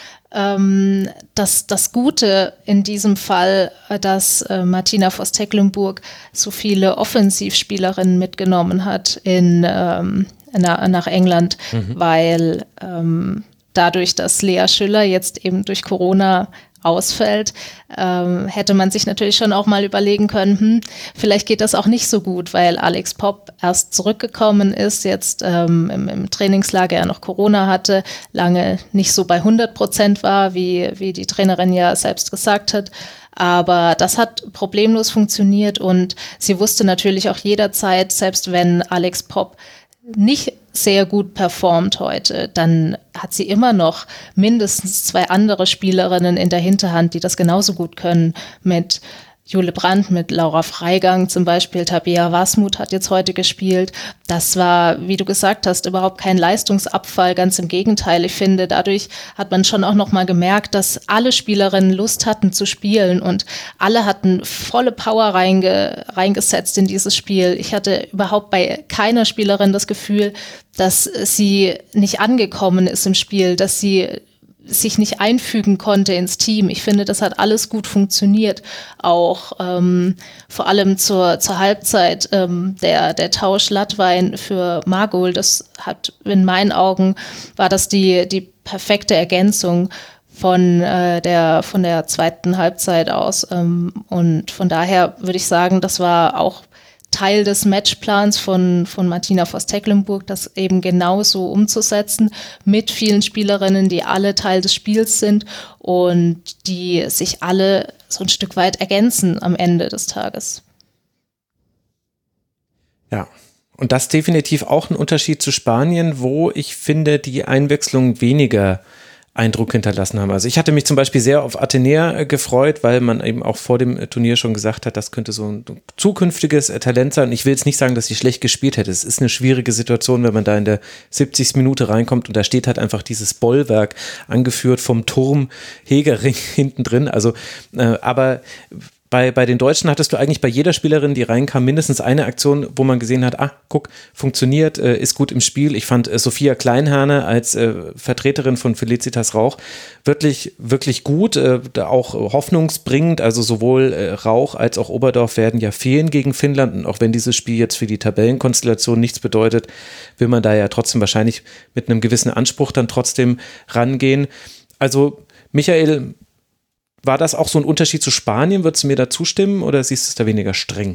ähm, das, das Gute in diesem Fall, dass äh, Martina Voss-Tecklenburg so viele Offensivspielerinnen mitgenommen hat in, ähm, nach, nach England, mhm. weil ähm, dadurch, dass Lea Schüller jetzt eben durch Corona ausfällt, ähm, hätte man sich natürlich schon auch mal überlegen können, hm, vielleicht geht das auch nicht so gut, weil Alex Popp erst zurückgekommen ist, jetzt ähm, im, im Trainingslager er noch Corona hatte, lange nicht so bei hundert Prozent war, wie, wie die Trainerin ja selbst gesagt hat. Aber das hat problemlos funktioniert und sie wusste natürlich auch jederzeit, selbst wenn Alex Popp nicht sehr gut performt heute, dann hat sie immer noch mindestens zwei andere Spielerinnen in der Hinterhand, die das genauso gut können, mit Jule Brandt, mit Laura Freigang zum Beispiel. Tabea Wasmuth hat jetzt heute gespielt. Das war, wie du gesagt hast, überhaupt kein Leistungsabfall, ganz im Gegenteil. Ich finde, dadurch hat man schon auch noch mal gemerkt, dass alle Spielerinnen Lust hatten zu spielen und alle hatten volle Power reinge, reingesetzt in dieses Spiel. Ich hatte überhaupt bei keiner Spielerin das Gefühl, dass sie nicht angekommen ist im Spiel, dass sie sich nicht einfügen konnte ins Team. Ich finde, das hat alles gut funktioniert. Auch ähm, vor allem zur, zur Halbzeit ähm, der, der Tausch Latwein für Margol, das hat in meinen Augen, war das die, die perfekte Ergänzung von äh, der, von der zweiten Halbzeit aus. Ähm, und von daher würde ich sagen, das war auch Teil des Matchplans von, von Martina Voss-Tecklenburg, das eben genauso umzusetzen mit vielen Spielerinnen, die alle Teil des Spiels sind und die sich alle so ein Stück weit ergänzen am Ende des Tages. Ja, und das definitiv auch ein Unterschied zu Spanien, wo ich finde, die Einwechslung weniger Eindruck hinterlassen haben. Also ich hatte mich zum Beispiel sehr auf Athenea gefreut, weil man eben auch vor dem Turnier schon gesagt hat, das könnte so ein zukünftiges Talent sein. Und ich will jetzt nicht sagen, dass sie schlecht gespielt hätte. Es ist eine schwierige Situation, wenn man da in der siebzigsten Minute reinkommt und da steht halt einfach dieses Bollwerk, angeführt vom Turm Hegering hinten drin. Also, äh, aber Bei, bei den Deutschen hattest du eigentlich bei jeder Spielerin, die reinkam, mindestens eine Aktion, wo man gesehen hat, ah, guck, funktioniert, äh, ist gut im Spiel. Ich fand äh, Sophia Kleinherne als äh, Vertreterin von Felicitas Rauch wirklich, wirklich gut, äh, auch hoffnungsbringend. Also sowohl äh, Rauch als auch Oberdorf werden ja fehlen gegen Finnland. Und auch wenn dieses Spiel jetzt für die Tabellenkonstellation nichts bedeutet, will man da ja trotzdem wahrscheinlich mit einem gewissen Anspruch dann trotzdem rangehen. Also Michael, war das auch so ein Unterschied zu Spanien? Würdest du mir da zustimmen oder siehst du es da weniger streng?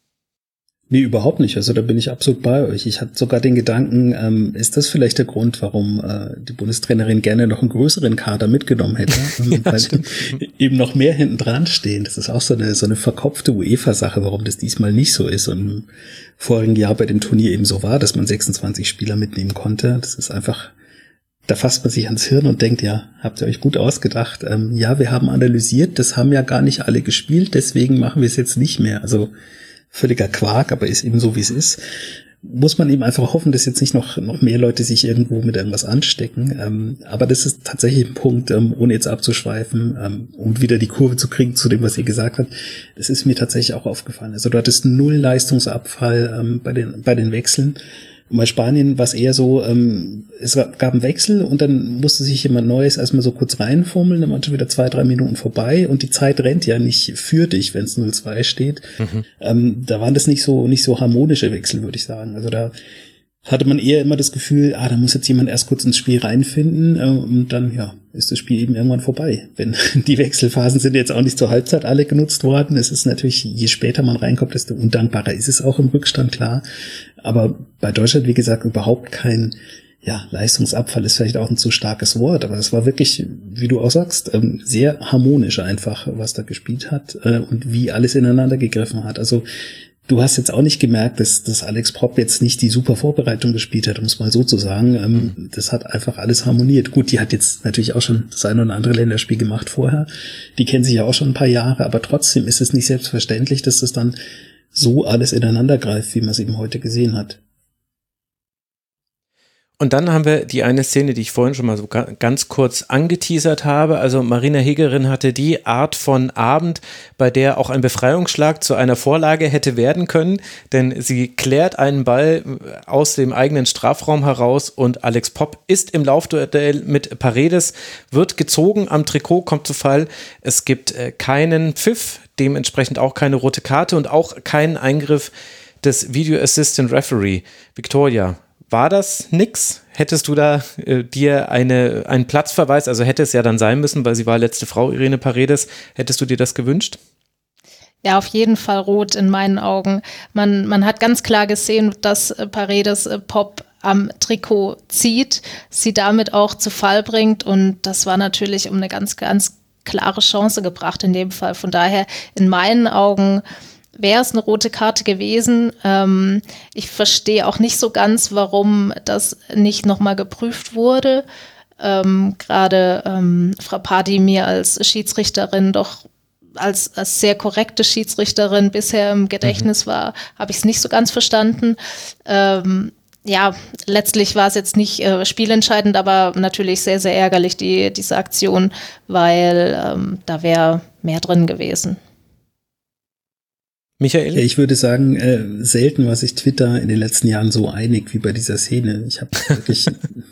Nee, überhaupt nicht. Also da bin ich absolut bei euch. Ich hatte sogar den Gedanken, ähm, ist das vielleicht der Grund, warum äh, die Bundestrainerin gerne noch einen größeren Kader mitgenommen hätte? ja, weil eben noch mehr hinten dran stehen. Das ist auch so eine so eine verkopfte UEFA-Sache, warum das diesmal nicht so ist und im vorigen Jahr bei dem Turnier eben so war, dass man sechsundzwanzig Spieler mitnehmen konnte. Das ist einfach, da fasst man sich ans Hirn und denkt, ja, habt ihr euch gut ausgedacht. Ähm, ja, wir haben analysiert, das haben ja gar nicht alle gespielt, deswegen machen wir es jetzt nicht mehr. Also völliger Quark, aber ist eben so, wie es ist. Muss man eben einfach hoffen, dass jetzt nicht noch noch mehr Leute sich irgendwo mit irgendwas anstecken. Ähm, aber das ist tatsächlich ein Punkt, ähm, ohne jetzt abzuschweifen, ähm, um wieder die Kurve zu kriegen zu dem, was ihr gesagt habt. Das ist mir tatsächlich auch aufgefallen. Also du hattest null Leistungsabfall ähm, bei den bei den Wechseln. Und bei Spanien war es eher so, ähm, es gab einen Wechsel und dann musste sich jemand Neues erstmal so kurz reinfummeln, dann waren schon wieder zwei, drei Minuten vorbei und die Zeit rennt ja nicht für dich, wenn es null zwei steht. Mhm. Ähm, da waren das nicht so nicht so harmonische Wechsel, würde ich sagen. Also da hatte man eher immer das Gefühl, ah, da muss jetzt jemand erst kurz ins Spiel reinfinden äh, und dann, ja, ist das Spiel eben irgendwann vorbei. Wenn die Wechselphasen sind jetzt auch nicht zur Halbzeit alle genutzt worden. Es ist natürlich, je später man reinkommt, desto undankbarer ist es auch im Rückstand, klar. Aber bei Deutschland, wie gesagt, überhaupt kein, ja, Leistungsabfall ist vielleicht auch ein zu starkes Wort, aber es war wirklich, wie du auch sagst, sehr harmonisch einfach, was da gespielt hat und wie alles ineinander gegriffen hat. Also du hast jetzt auch nicht gemerkt, dass, dass Alex Popp jetzt nicht die super Vorbereitung gespielt hat, um es mal so zu sagen. Ähm, mhm. Das hat einfach alles harmoniert. Gut, die hat jetzt natürlich auch schon das eine oder andere Länderspiel gemacht vorher. Die kennen sich ja auch schon ein paar Jahre, aber trotzdem ist es nicht selbstverständlich, dass das dann so alles ineinander greift, wie man es eben heute gesehen hat. Und dann haben wir die eine Szene, die ich vorhin schon mal so ganz kurz angeteasert habe. Also Marina Hegerin hatte die Art von Abend, bei der auch ein Befreiungsschlag zu einer Vorlage hätte werden können, denn sie klärt einen Ball aus dem eigenen Strafraum heraus und Alex Popp ist im Laufduell mit Paredes, wird gezogen am Trikot, kommt zu Fall. Es gibt keinen Pfiff, dementsprechend auch keine rote Karte und auch keinen Eingriff des Video Assistant Referee. Victoria, war das nix? Hättest du da äh, dir eine, einen Platzverweis, also hätte es ja dann sein müssen, weil sie war letzte Frau, Irene Paredes, hättest du dir das gewünscht? Ja, auf jeden Fall rot in meinen Augen. Man, man hat ganz klar gesehen, dass Paredes äh, Popp am Trikot zieht, sie damit auch zu Fall bringt und das war natürlich um eine ganz, ganz klare Chance gebracht in dem Fall. Von daher in meinen Augen wäre es eine rote Karte gewesen. Ähm, ich verstehe auch nicht so ganz, warum das nicht nochmal geprüft wurde. Ähm, gerade ähm, Frau Padi mir als Schiedsrichterin doch als, als sehr korrekte Schiedsrichterin bisher im Gedächtnis mhm. war, habe ich es nicht so ganz verstanden. Ähm, ja, letztlich war es jetzt nicht äh, spielentscheidend, aber natürlich sehr, sehr ärgerlich, die, diese Aktion, weil ähm, da wäre mehr drin gewesen. Michael? Ja, ich würde sagen, äh, selten war sich Twitter in den letzten Jahren so einig wie bei dieser Szene. Ich habe wirklich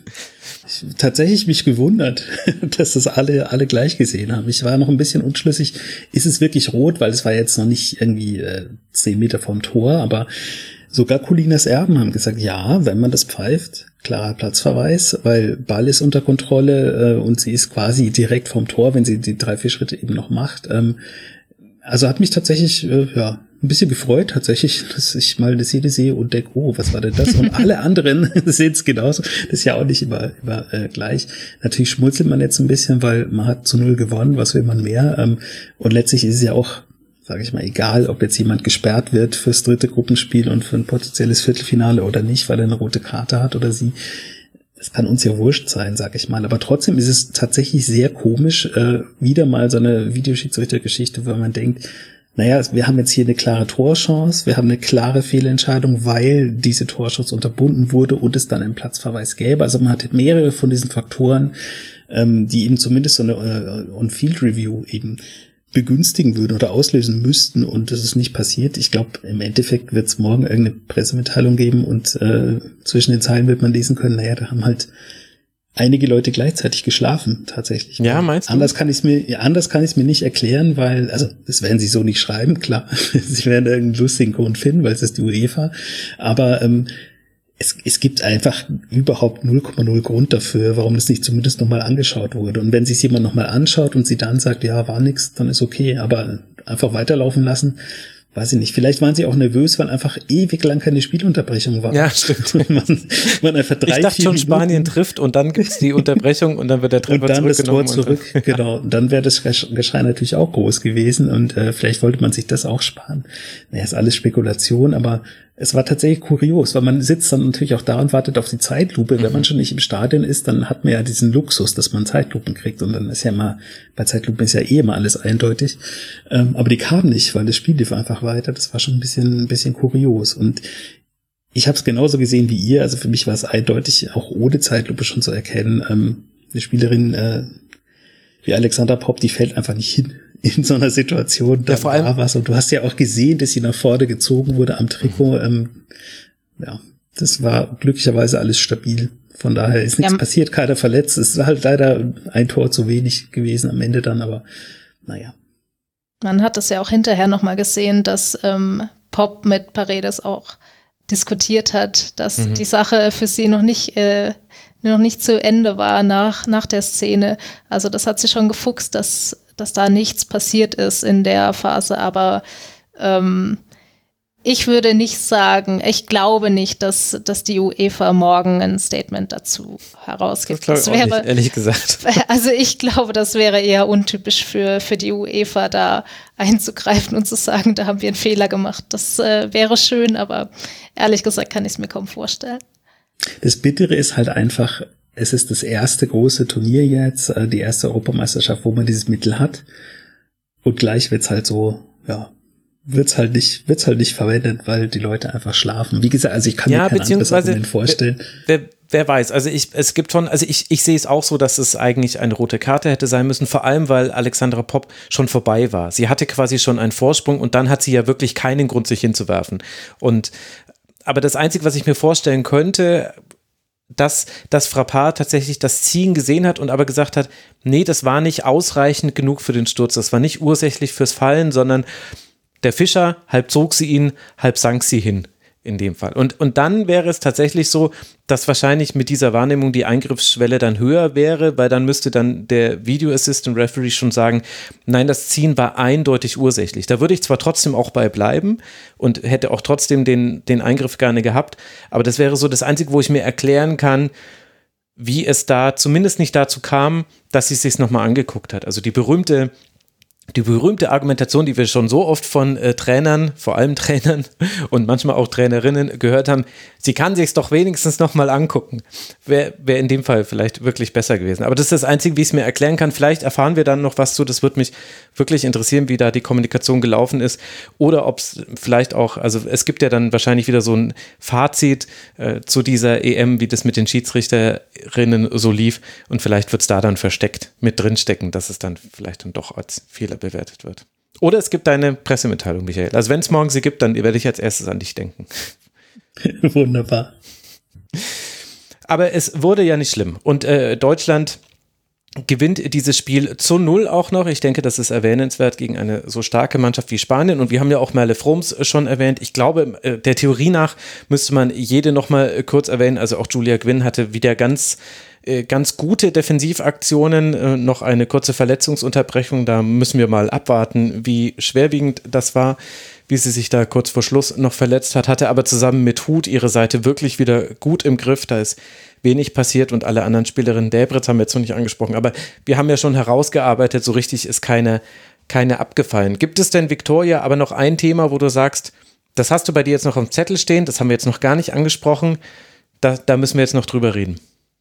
ich, tatsächlich mich gewundert, dass das alle alle gleich gesehen haben. Ich war noch ein bisschen unschlüssig, ist es wirklich rot, weil es war jetzt noch nicht irgendwie äh, zehn Meter vom Tor, aber sogar Colinas Erben haben gesagt, ja, wenn man das pfeift, klarer Platzverweis, weil Ball ist unter Kontrolle äh, und sie ist quasi direkt vom Tor, wenn sie die drei, vier Schritte eben noch macht. Ähm, also hat mich tatsächlich, äh, ja, ein bisschen gefreut tatsächlich, dass ich mal eine Szene sehe und denke, oh, was war denn das? Und alle anderen sehen es genauso. Das ist ja auch nicht immer, immer äh, gleich. Natürlich schmunzelt man jetzt ein bisschen, weil man hat zu null gewonnen, was will man mehr? Ähm, und letztlich ist es ja auch, sage ich mal, egal, ob jetzt jemand gesperrt wird fürs dritte Gruppenspiel und für ein potenzielles Viertelfinale oder nicht, weil er eine rote Karte hat oder sie. Das kann uns ja wurscht sein, sag ich mal. Aber trotzdem ist es tatsächlich sehr komisch, äh, wieder mal so eine Videoschiedsrichtergeschichte, wo man denkt, naja, wir haben jetzt hier eine klare Torchance, wir haben eine klare Fehlentscheidung, weil diese Torchance unterbunden wurde und es dann einen Platzverweis gäbe. Also man hat mehrere von diesen Faktoren, ähm, die eben zumindest so eine äh, On-Field-Review eben begünstigen würden oder auslösen müssten und das ist nicht passiert. Ich glaube, im Endeffekt wird es morgen irgendeine Pressemitteilung geben und äh, zwischen den Zeilen wird man lesen können, naja, da haben halt einige Leute gleichzeitig geschlafen, tatsächlich. Ja, meinst du? Anders kann ich es mir, ja, anders kann ich es mir nicht erklären, weil, also, das werden sie so nicht schreiben, klar. Sie werden irgendeinen lustigen Grund finden, weil es ist die UEFA. Aber ähm, es, es gibt einfach überhaupt null Komma null Grund dafür, warum das nicht zumindest nochmal angeschaut wurde. Und wenn sich es jemand nochmal anschaut und sie dann sagt, ja, war nix, dann ist okay. Aber einfach weiterlaufen lassen, weiß ich nicht. Vielleicht waren sie auch nervös, weil einfach ewig lang keine Spielunterbrechung war. Ja, stimmt. man, man einfach drei, ich dachte schon, Minuten Spanien trifft und dann gibt's die Unterbrechung und dann wird der Treffer zurückgenommen. Und dann das Tor zurück, und dann, genau. Und dann wäre das Geschrei natürlich auch groß gewesen und äh, vielleicht wollte man sich das auch sparen. Naja, ist alles Spekulation, aber es war tatsächlich kurios, weil man sitzt dann natürlich auch da und wartet auf die Zeitlupe. Mhm. Wenn man schon nicht im Stadion ist, dann hat man ja diesen Luxus, dass man Zeitlupen kriegt und dann ist ja immer, bei Zeitlupen ist ja eh immer alles eindeutig. Ähm, aber die kamen nicht, weil das Spiel lief einfach weiter. Das war schon ein bisschen, ein bisschen kurios und ich habe es genauso gesehen wie ihr. Also für mich war es eindeutig, auch ohne Zeitlupe schon zu erkennen. Ähm, eine Spielerin äh, wie Alexandra Popp, die fällt einfach nicht hin in so einer Situation. Da ja, vor allem war was. Und du hast ja auch gesehen, dass sie nach vorne gezogen wurde am Trikot. Ähm, ja, das war glücklicherweise alles stabil. Von daher ist nichts ja passiert, keiner verletzt. Es ist halt leider ein Tor zu wenig gewesen am Ende dann, aber naja. Man hat es ja auch hinterher nochmal gesehen, dass ähm, Popp mit Paredes auch diskutiert hat, dass mhm. die Sache für sie noch nicht äh, noch nicht zu Ende war nach nach der Szene. Also das hat sie schon gefuchst, dass dass da nichts passiert ist in der Phase, aber ähm, Ich würde nicht sagen, ich glaube nicht, dass, dass die UEFA morgen ein Statement dazu herausgibt. Das glaube ich das wäre, auch nicht, ehrlich gesagt. Also ich glaube, das wäre eher untypisch für, für die UEFA, da einzugreifen und zu sagen, da haben wir einen Fehler gemacht. Das äh, wäre schön, aber ehrlich gesagt kann ich es mir kaum vorstellen. Das Bittere ist halt einfach, es ist das erste große Turnier jetzt, äh, die erste Europameisterschaft, wo man dieses Mittel hat. Und gleich wird's halt so, ja, wird's halt nicht, wird's halt nicht verwendet, weil die Leute einfach schlafen. Wie gesagt, also ich kann ja, mir kein anderes Argument vorstellen. Wer, wer, wer weiß, also ich, es gibt schon, also ich, ich sehe es auch so, dass es eigentlich eine rote Karte hätte sein müssen, vor allem, weil Alexandra Popp schon vorbei war. Sie hatte quasi schon einen Vorsprung und dann hat sie ja wirklich keinen Grund, sich hinzuwerfen. Und, aber das Einzige, was ich mir vorstellen könnte, dass das Frappard tatsächlich das Ziehen gesehen hat und aber gesagt hat, nee, das war nicht ausreichend genug für den Sturz, das war nicht ursächlich fürs Fallen, sondern der Fischer, halb zog sie ihn, halb sank sie hin, in dem Fall. Und, und dann wäre es tatsächlich so, dass wahrscheinlich mit dieser Wahrnehmung die Eingriffsschwelle dann höher wäre, weil dann müsste dann der Video Assistant Referee schon sagen, nein, das Ziehen war eindeutig ursächlich. Da würde ich zwar trotzdem auch bei bleiben und hätte auch trotzdem den, den Eingriff gerne gehabt, aber das wäre so das Einzige, wo ich mir erklären kann, wie es da zumindest nicht dazu kam, dass sie es sich nochmal angeguckt hat. Also die berühmte Die berühmte Argumentation, die wir schon so oft von äh, Trainern, vor allem Trainern und manchmal auch Trainerinnen gehört haben, sie kann sich es doch wenigstens nochmal angucken. Wäre wär in dem Fall vielleicht wirklich besser gewesen. Aber das ist das Einzige, wie ich es mir erklären kann. Vielleicht erfahren wir dann noch was zu. Das würde mich wirklich interessieren, wie da die Kommunikation gelaufen ist. Oder ob es vielleicht auch, also es gibt ja dann wahrscheinlich wieder so ein Fazit äh, zu dieser E M, wie das mit den Schiedsrichterinnen so lief. Und vielleicht wird es da dann versteckt mit drinstecken, dass es dann vielleicht dann doch als Fehler bewertet wird. Oder es gibt eine Pressemitteilung, Michael. Also wenn es morgen sie gibt, dann werde ich als erstes an dich denken. Wunderbar. Aber es wurde ja nicht schlimm. Und äh, Deutschland gewinnt dieses Spiel zu null auch noch. Ich denke, das ist erwähnenswert gegen eine so starke Mannschaft wie Spanien. Und wir haben ja auch Merle Froms schon erwähnt. Ich glaube, der Theorie nach müsste man jede noch mal kurz erwähnen. Also auch Julia Gwynn hatte wieder ganz ganz gute Defensivaktionen, noch eine kurze Verletzungsunterbrechung, da müssen wir mal abwarten, wie schwerwiegend das war, wie sie sich da kurz vor Schluss noch verletzt hat, hatte aber zusammen mit Huth ihre Seite wirklich wieder gut im Griff, da ist wenig passiert und alle anderen Spielerinnen, Debritz haben wir jetzt noch nicht angesprochen, aber wir haben ja schon herausgearbeitet, so richtig ist keine, keine abgefallen. Gibt es denn, Viktoria, aber noch ein Thema, wo du sagst, das hast du bei dir jetzt noch auf dem Zettel stehen, das haben wir jetzt noch gar nicht angesprochen, da, da müssen wir jetzt noch drüber reden.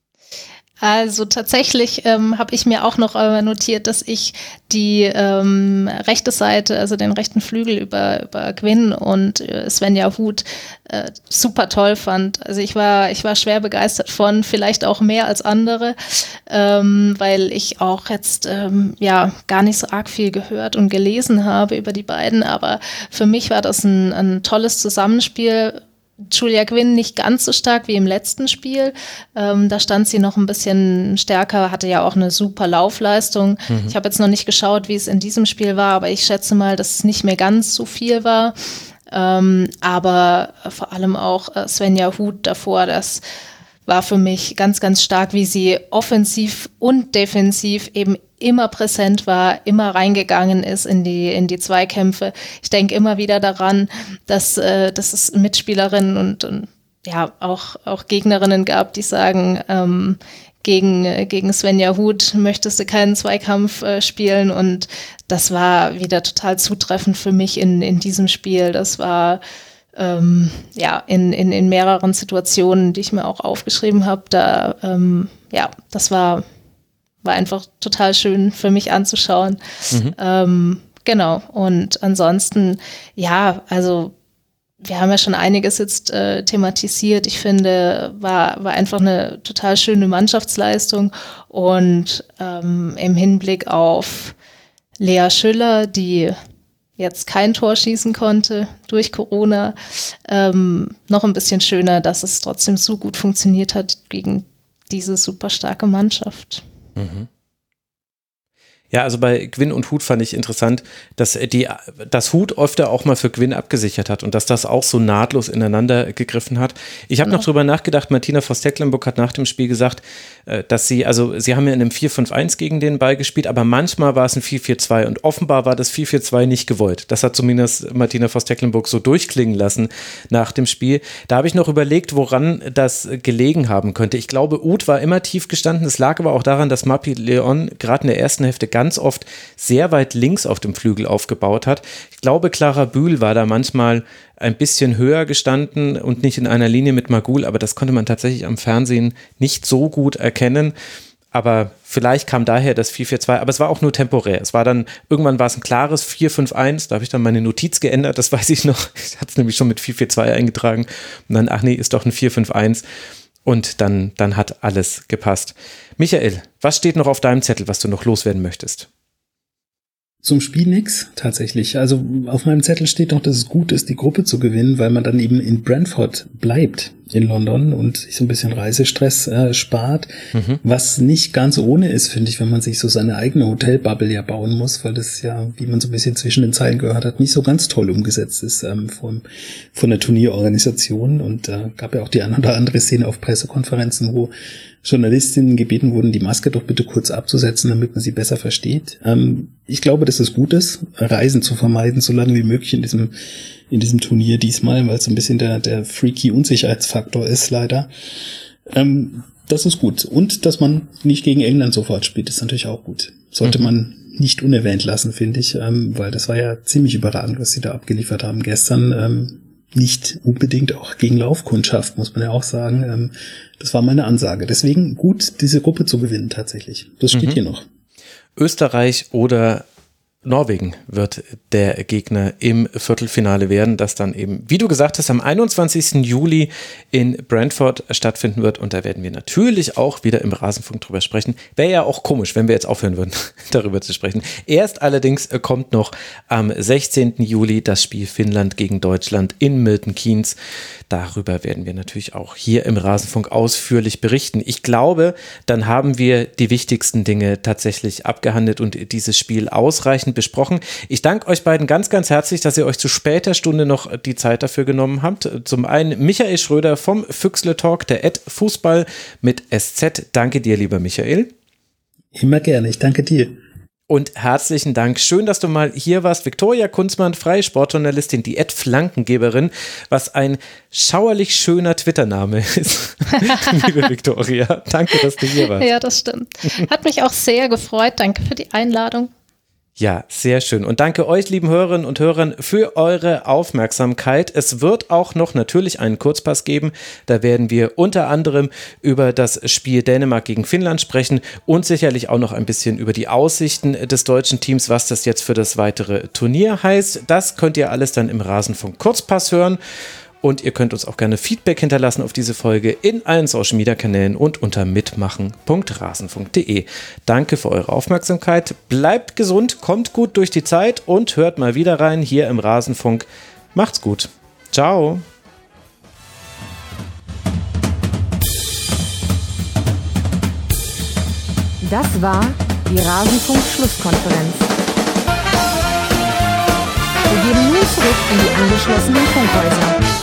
Also tatsächlich ähm, habe ich mir auch noch äh, notiert, dass ich die ähm, rechte Seite, also den rechten Flügel über, über Gwynn und äh, Svenja Huth äh, super toll fand. Also ich war, ich war schwer begeistert von, vielleicht auch mehr als andere, ähm, weil ich auch jetzt ähm, ja gar nicht so arg viel gehört und gelesen habe über die beiden, aber für mich war das ein, ein tolles Zusammenspiel. Julia Gwynn nicht ganz so stark wie im letzten Spiel. Ähm, da stand sie noch ein bisschen stärker, hatte ja auch eine super Laufleistung. Mhm. Ich habe jetzt noch nicht geschaut, wie es in diesem Spiel war, aber ich schätze mal, dass es nicht mehr ganz so viel war. Ähm, aber vor allem auch äh, Svenja Huth davor, das war für mich ganz, ganz stark, wie sie offensiv und defensiv eben immer präsent war, immer reingegangen ist in die in die Zweikämpfe. Ich denke immer wieder daran, dass, äh, dass es Mitspielerinnen und, und ja auch auch Gegnerinnen gab, die sagen, ähm, gegen äh, gegen Svenja Huth möchtest du keinen Zweikampf äh, spielen, und das war wieder total zutreffend für mich in in diesem Spiel. Das war ähm, ja in in in mehreren Situationen, die ich mir auch aufgeschrieben habe. Da ähm, ja, das war War einfach total schön für mich anzuschauen. Mhm. Ähm, genau. Und ansonsten, ja, also wir haben ja schon einiges jetzt äh, thematisiert. Ich finde, war, war einfach eine total schöne Mannschaftsleistung. Und ähm, im Hinblick auf Lea Schüller, die jetzt kein Tor schießen konnte durch Corona, ähm, noch ein bisschen schöner, dass es trotzdem so gut funktioniert hat gegen diese super starke Mannschaft. Mhm. Ja, also bei Gwynn und Huth fand ich interessant, dass die, dass Huth öfter auch mal für Gwynn abgesichert hat und dass das auch so nahtlos ineinander gegriffen hat. Ich habe genau. noch drüber nachgedacht, Martina Voss-Tecklenburg hat nach dem Spiel gesagt, dass sie, also sie haben ja in einem vier fünf eins gegen den Ball gespielt, aber manchmal war es ein vier vier zwei und offenbar war das vier vier zwei nicht gewollt. Das hat zumindest Martina Voss-Tecklenburg so durchklingen lassen nach dem Spiel. Da habe ich noch überlegt, woran das gelegen haben könnte. Ich glaube, Huth war immer tief gestanden. Es lag aber auch daran, dass Mapi Leon gerade in der ersten Hälfte ganz oft sehr weit links auf dem Flügel aufgebaut hat. Ich glaube, Clara Bühl war da manchmal ein bisschen höher gestanden und nicht in einer Linie mit Magul, aber das konnte man tatsächlich am Fernsehen nicht so gut erkennen. Aber vielleicht kam daher das vier vier zwei, aber es war auch nur temporär. Es war dann, irgendwann war es ein klares vier fünf eins, da habe ich dann meine Notiz geändert, das weiß ich noch. Ich hatte es nämlich schon mit vier vier zwei eingetragen und dann, ach nee, ist doch ein vier fünf eins. Und dann, dann hat alles gepasst. Michael, was steht noch auf deinem Zettel, was du noch loswerden möchtest? Zum Spiel nix, tatsächlich. Also auf meinem Zettel steht noch, dass es gut ist, die Gruppe zu gewinnen, weil man dann eben in Brentford bleibt in London und sich so ein bisschen Reisestress äh, spart, mhm. was nicht ganz ohne ist, finde ich, wenn man sich so seine eigene Hotelbubble ja bauen muss, weil das ja, wie man so ein bisschen zwischen den Zeilen gehört hat, nicht so ganz toll umgesetzt ist ähm, von, von der Turnierorganisation und äh, gab ja auch die eine oder andere Szene auf Pressekonferenzen, wo Journalistinnen gebeten wurden, die Maske doch bitte kurz abzusetzen, damit man sie besser versteht. Ähm, ich glaube, dass es gut ist, Reisen zu vermeiden, so lange wie möglich in diesem in diesem Turnier diesmal, weil es ein bisschen der der freaky Unsicherheitsfaktor ist, leider. Ähm, das ist gut. Und dass man nicht gegen England sofort spielt, ist natürlich auch gut. Sollte mhm. man nicht unerwähnt lassen, finde ich, ähm, weil das war ja ziemlich überragend, was sie da abgeliefert haben gestern. Ähm, nicht unbedingt auch gegen Laufkundschaft, muss man ja auch sagen. Ähm, das war meine Ansage. Deswegen gut, diese Gruppe zu gewinnen tatsächlich. Das steht mhm. hier noch. Österreich oder Norwegen wird der Gegner im Viertelfinale werden, das dann eben, wie du gesagt hast, am einundzwanzigsten Juli in Brentford stattfinden wird und da werden wir natürlich auch wieder im Rasenfunk drüber sprechen. Wäre ja auch komisch, wenn wir jetzt aufhören würden, darüber zu sprechen. Erst allerdings kommt noch am sechzehnten Juli das Spiel Finnland gegen Deutschland in Milton Keynes. Darüber werden wir natürlich auch hier im Rasenfunk ausführlich berichten. Ich glaube, dann haben wir die wichtigsten Dinge tatsächlich abgehandelt und dieses Spiel ausreichend besprochen. Ich danke euch beiden ganz, ganz herzlich, dass ihr euch zu später Stunde noch die Zeit dafür genommen habt. Zum einen Michael Schröder vom Füchsle Talk, der Ad Fußball mit S Z. Danke dir, lieber Michael. Immer gerne, ich danke dir. Und herzlichen Dank. Schön, dass du mal hier warst. Viktoria Kunzmann, freie Sportjournalistin, die Ad Flankengeberin, was ein schauerlich schöner Twitter-Name ist. Liebe Viktoria, danke, dass du hier warst. Ja, das stimmt. Hat mich auch sehr gefreut. Danke für die Einladung. Ja, sehr schön. Und danke euch, lieben Hörerinnen und Hörern, für eure Aufmerksamkeit. Es wird auch noch natürlich einen Kurzpass geben. Da werden wir unter anderem über das Spiel Dänemark gegen Finnland sprechen und sicherlich auch noch ein bisschen über die Aussichten des deutschen Teams, was das jetzt für das weitere Turnier heißt. Das könnt ihr alles dann im Rasenfunk Kurzpass hören. Und ihr könnt uns auch gerne Feedback hinterlassen auf diese Folge in allen Social-Media-Kanälen und unter mitmachen punkt rasenfunk punkt de. Danke für eure Aufmerksamkeit. Bleibt gesund, kommt gut durch die Zeit und hört mal wieder rein hier im Rasenfunk. Macht's gut. Ciao. Das war die Rasenfunk-Schlusskonferenz. Wir gehen nun zurück in die angeschlossenen Funkhäuser.